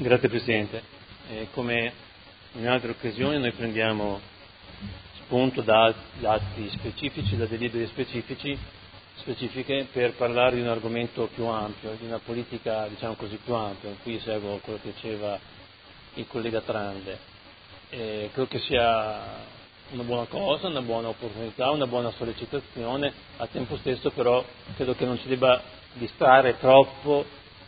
Grazie Presidente. Come in altre occasioni noi prendiamo spunto da atti specifici, da delibere specifiche per parlare di un argomento più ampio, di una politica diciamo così più ampia, in cui seguo quello che diceva il collega Trande. Credo che sia una buona cosa, una buona opportunità, una buona sollecitazione, al tempo stesso però credo che non ci debba distrarre troppo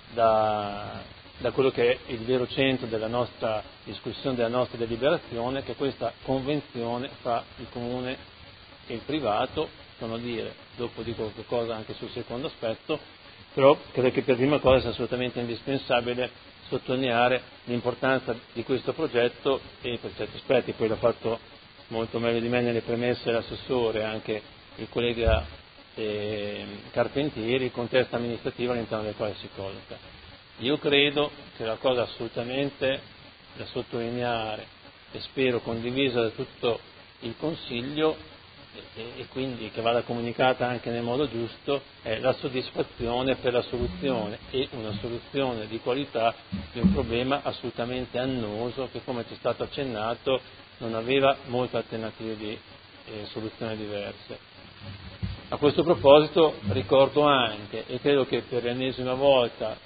da quello che è il vero centro della nostra discussione, della nostra deliberazione, che è questa convenzione fra il comune e il privato, sono a dire, dopo dico qualcosa anche sul secondo aspetto, però credo che per prima cosa sia assolutamente indispensabile sottolineare l'importanza di questo progetto e per certi aspetti, poi l'ha fatto molto meglio di me nelle premesse l'assessore, anche il collega Carpentieri, il contesto amministrativo all'interno del quale si colloca. Io credo che la cosa assolutamente da sottolineare e spero condivisa da tutto il Consiglio e quindi che vada comunicata anche nel modo giusto è la soddisfazione per la soluzione e una soluzione di qualità di un problema assolutamente annoso che, come ci è stato accennato, non aveva molte alternative di soluzioni diverse. A questo proposito ricordo anche, e credo che per l'ennesima volta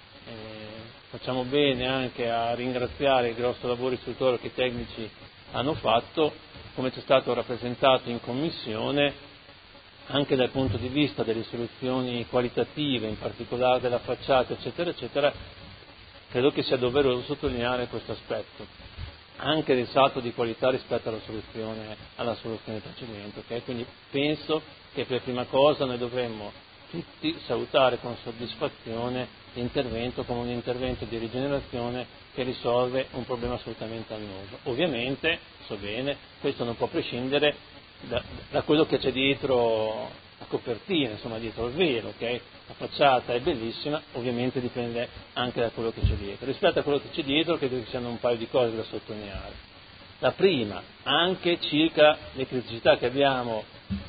facciamo bene anche a ringraziare il grosso lavoro istruttorio che i tecnici hanno fatto, come ci è stato rappresentato in Commissione, anche dal punto di vista delle soluzioni qualitative, in particolare della facciata, eccetera, eccetera, credo che sia doveroso sottolineare questo aspetto, anche del salto di qualità rispetto alla soluzione precedente. Okay? Quindi penso che per prima cosa noi dovremmo tutti salutare con soddisfazione l'intervento come un intervento di rigenerazione che risolve un problema assolutamente annoso. Ovviamente, so bene, questo non può prescindere da quello che c'è dietro la copertina, insomma dietro il velo, ok? La facciata è bellissima, ovviamente dipende anche da quello che c'è dietro. Rispetto a quello che c'è dietro credo che siano un paio di cose da sottolineare. La prima, anche circa le criticità che abbiamo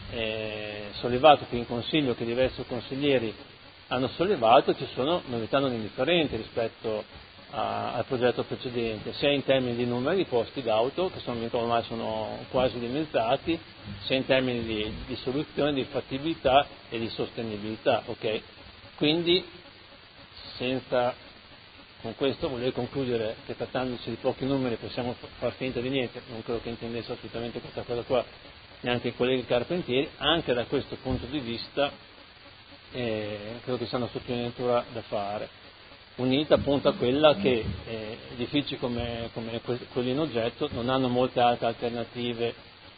sollevato qui in Consiglio, che diversi consiglieri hanno sollevato, ci sono novità non indifferenti rispetto al progetto precedente, sia in termini di numeri di posti d'auto, che ormai sono quasi dimezzati, sia in termini di soluzione, di fattibilità e di sostenibilità. Okay? Quindi, senza con questo volevo concludere che trattandosi di pochi numeri possiamo far finta di niente, non credo che intendesse assolutamente questa cosa qua neanche il collega Carpentieri, anche da questo punto di vista credo che sia una sottolineatura da fare, unita appunto a quella che edifici come quelli in oggetto non hanno molte altre alternative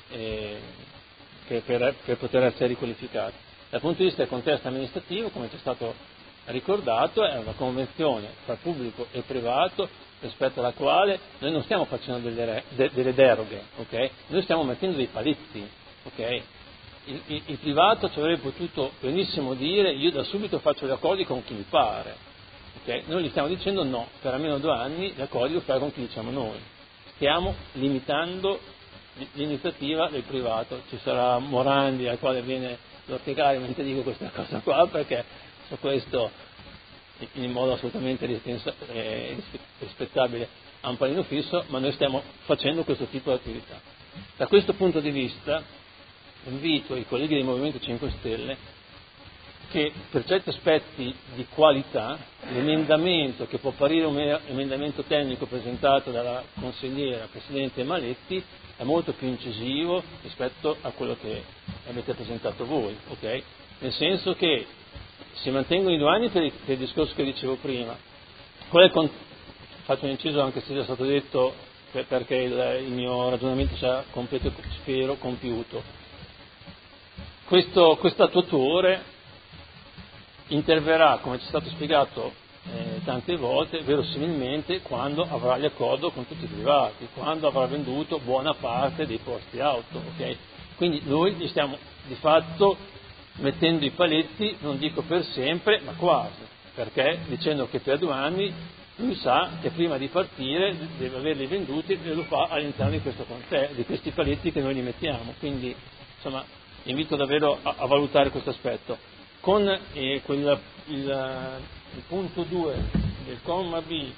che per poter essere riqualificati. Dal punto di vista del contesto amministrativo, come ci è stato ricordato, è una convenzione tra pubblico e privato rispetto alla quale noi non stiamo facendo delle deroghe, okay? Noi stiamo mettendo dei paletti. Okay? Il privato ci avrebbe potuto benissimo dire io da subito faccio gli accordi con chi mi pare. Okay? Noi gli stiamo dicendo no, per almeno 2 anni gli accordi li fai con chi diciamo noi. Stiamo limitando l'iniziativa del privato. Ci sarà Morandi al quale viene da spiegare mentre dico questa cosa qua, perché su questo in modo assolutamente rispettabile ha un panino fisso, ma noi stiamo facendo questo tipo di attività. Da questo punto di vista invito i colleghi del Movimento 5 Stelle che per certi aspetti di qualità l'emendamento, che può apparire un emendamento tecnico presentato dalla consigliera Presidente Maletti, è molto più incisivo rispetto a quello che avete presentato voi, okay? Nel senso che si mantengono i 2 anni per il discorso che dicevo prima. Faccio un inciso anche se è già stato detto perché il mio ragionamento sia completo, spero, compiuto. Questo attuatore interverrà, come ci è stato spiegato tante volte, verosimilmente quando avrà l'accordo con tutti i privati, quando avrà venduto buona parte dei posti auto. Okay? Quindi noi gli stiamo di fatto mettendo i paletti, non dico per sempre, ma quasi, perché dicendo che per 2 anni lui sa che prima di partire deve averli venduti e lo fa all'interno di questi paletti che noi gli mettiamo. Quindi insomma invito davvero a valutare questo aspetto. Con il punto 2 del comma B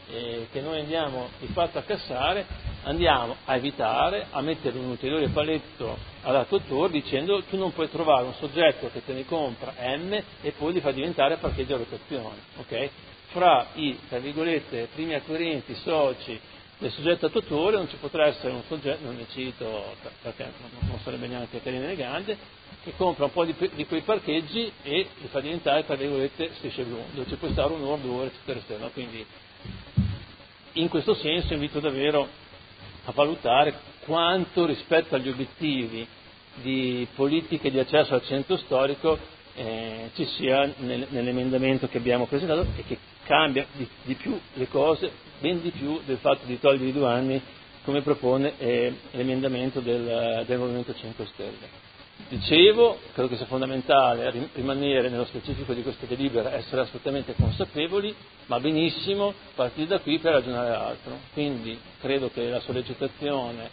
che noi andiamo di fatto a cassare, andiamo a evitare, a mettere un ulteriore paletto all'attuatore dicendo tu non puoi trovare un soggetto che te ne compra M e poi li fa diventare parcheggio a rotazione, ok? Fra i, tra virgolette, primi acquirenti, soci del soggetto attuatore non ci potrà essere un soggetto, non ne cito perché non sarebbe neanche carino e elegante, che compra un po' di quei parcheggi e li fa diventare, tra virgolette, strisce blu, dove ci può stare un'ora, 2 ore, eccetera. Quindi in questo senso invito davvero a valutare quanto rispetto agli obiettivi di politiche di accesso al centro storico ci sia nell'emendamento che abbiamo presentato e che cambia di più le cose, ben di più del fatto di togliere i 2 anni come propone l'emendamento del Movimento 5 Stelle. Dicevo, credo che sia fondamentale rimanere nello specifico di questa delibera, essere assolutamente consapevoli, ma benissimo partire da qui per ragionare altro. Quindi credo che la sollecitazione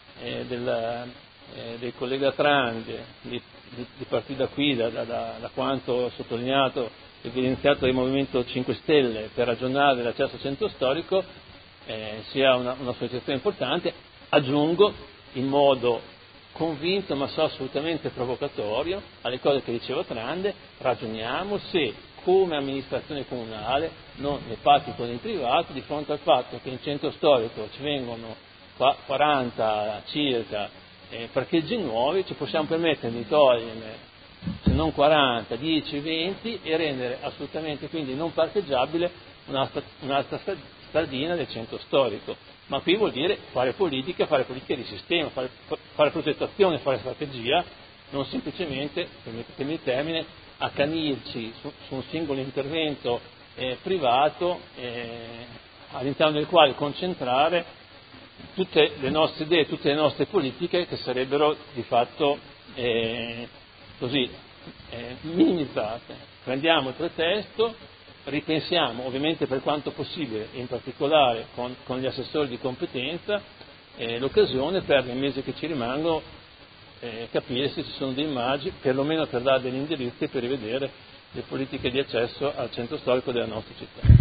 del collega Trange di partire da qui, da quanto sottolineato e evidenziato dal Movimento 5 Stelle per ragionare dell'accesso al centro storico sia una sollecitazione importante. Aggiungo in modo convinto ma assolutamente provocatorio alle cose che diceva Trande, ragioniamo se come amministrazione comunale, non nei patti con i privati, di fronte al fatto che in centro storico ci vengono 40 circa parcheggi nuovi, ci possiamo permettere di toglierne se non 40, 10, 20 e rendere assolutamente quindi non parcheggiabile un'altra stradina del centro storico. Ma qui vuol dire fare politica di sistema, fare progettazione, fare strategia, non semplicemente, permettetemi il termine, accanirci su un singolo intervento privato all'interno del quale concentrare tutte le nostre idee, tutte le nostre politiche che sarebbero di fatto minimizzate. Prendiamo il pretesto, ripensiamo ovviamente per quanto possibile, in particolare con gli assessori di competenza, l'occasione per nei mesi che ci rimangono capire se ci sono dei margini, perlomeno per dare degli indirizzi per rivedere le politiche di accesso al centro storico della nostra città.